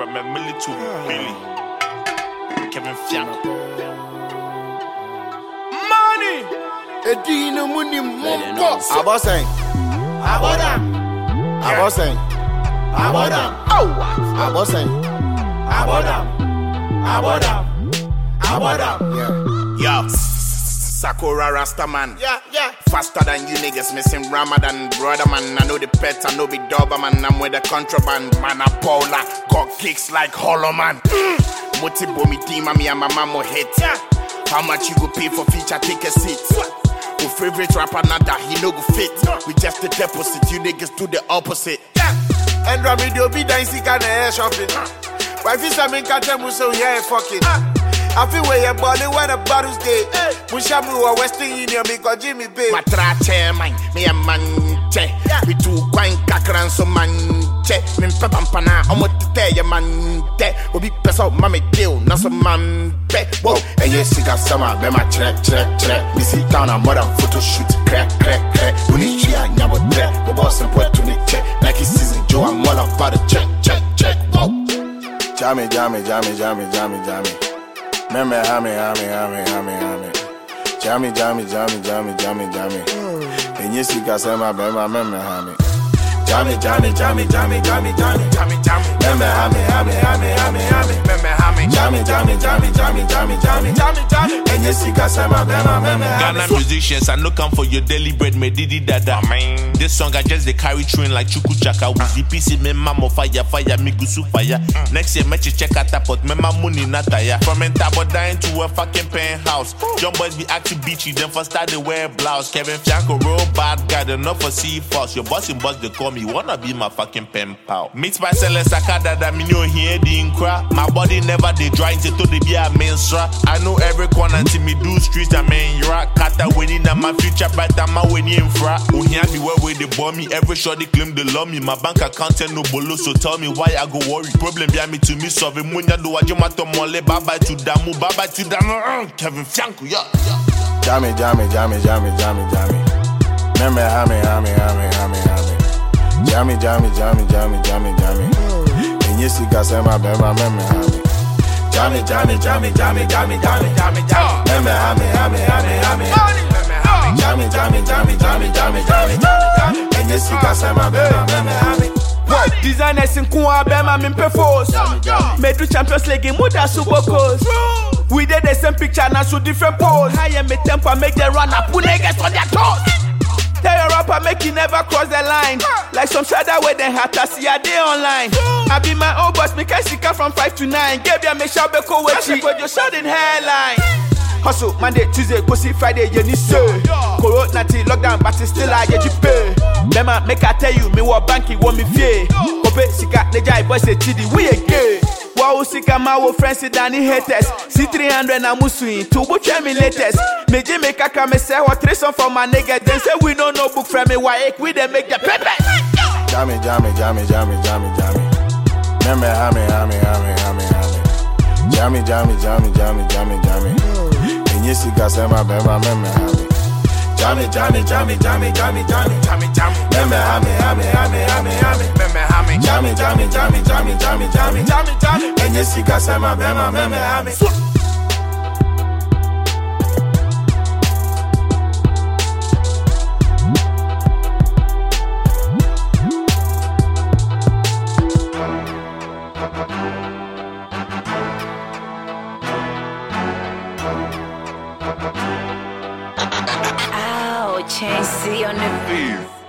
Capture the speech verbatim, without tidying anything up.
from a milli to Billy. Kevin Fianco. Money! Edina Muni Mongo. Aboseng. Abodam. Aboseng. Abodam. Oh! Aboseng. Abodam. Abodam. Abodam. Yeah. Yo. Sakura Rastaman. Yeah, yeah. Faster than you niggas missing Ramadan. Brother man, I know the pets, I know the Doberman. I'm with the contraband. Man, I Paula. Got kicks like Hollow Man. Mm. Moti bomi team, me and my mama hit. Yeah. How much you go pay for feature ticket seats? Who favorite rapper nada, he no go fit. We just the deposit, you niggas do the opposite. Yeah. And Rami do be dancing kind of air shopping. Why if you make a tell so yeah fucking. I feel where your body when the bottles day. Mushamu or Western Union because Jimmy Bay. Matra chairman, me a man che. We two quine kakran so man che. Min pampana, I'm what to tell your man che. We be peso mame deal, not some man pe. Whoa, and yes, you got summer, be my check, check, check. We sit down and more than photo shoot, crack, crack, crack. We need you and yabo tre. We boss and put to the check. Like it's season, Joe, I'm all about the check, check, check. Whoa. Jammy, jammy, jammy, jammy, jammy, jammy. Meme hame hame hame hame hame. Jammy jammy jammy jammy jammy jammy. Enye sika sema bema meme hame. Jammy jammy jammy jammy jammy jammy jammy jammy. Meme hame hame hame hame hame. Meme hame. Jammy jammy jammy jammy jammy jammy jammy jammy. Enye sika sema bema meme hame. Ghana musicians, I no come for your daily bread, me didi dada. Man. This song I just they carry train like Chuku Chaka. With the P C, me mama fire fire, me gusu fire. Mm. Next year, me check out that pot, me my money not tire. From Entabo dying to a fucking penthouse. Young boys be acting beachy, then first start they wear blouse. Kevin Fianco, real bad guy, they not for see false. Your boss in boss, they call me, wanna be my fucking pen pal. Meet my seller Sakada that me know here, the cry. My body never they dry to they be a mensra. I know every corner until me do streets, I mean, you're a kata winning, my future, but I'm a winning in fra. Unya be where they bomb me, every shot they claim they love me. My bank account and no bolo, so tell me why I go worry. Problem behind me to me, so if munya do what you want to mole, bye bye to damu, bye bye to damu. Kevin Fianco, yeah, yeah. Jammy, jammy, jammy, jammy, jammy, jammy. Meme hame hame hame hame hame. Jammy, jammy, jammy, jammy, jammy, jammy. Enye sika sema bema meme hame. Jammy, jammy, jammy, jammy, jammy, jammy, jammy, jammy. Meme hame hame hame hame hame. Jammy, jammy, jammy, jammy, jammy, jammy, jammy. Enye sika sema bema meme hame. Designers in Kwa Bema Mimpe Force. Made to Champions League in Muda Super Coast. We did the same picture now so different pose. High and me temper make them run up, put niggas on their toes. Tell your rapper make you never cross the line. Like some shadow where they have to see a day online. I be my own boss, make I see from five to nine. Give you me shout beko with you with your shouting hairline. Hustle Monday, Tuesday, pussy Friday, you need so. Corona till lockdown, but it's still I get you pay. Bema make I tell you, me what banky want me fear. Kope sika neja boy say chidi we again. Wow sika ma wo friends Danny haters. C three hundred na musuin, two book me latest. Me je make a come say what three song for my nigga. Then say we don't know book from me why we dey make the pepe. Jammy jammy jammy jammy jammy jammy. Meme hame hame hame hame hame. Jammy jammy jammy jammy jammy jammy. Enye sika sema bema meme hame. Jammy, jammy, jammy, jammy, jammy, jammy, jammy, jammy. Meme hame, hame, hame, hame, hame. Meme hame. Jammy, jammy, jammy, jammy, jammy, jammy, jammy, jammy. Enye sika sema bema meme hame. Chain C on the beat.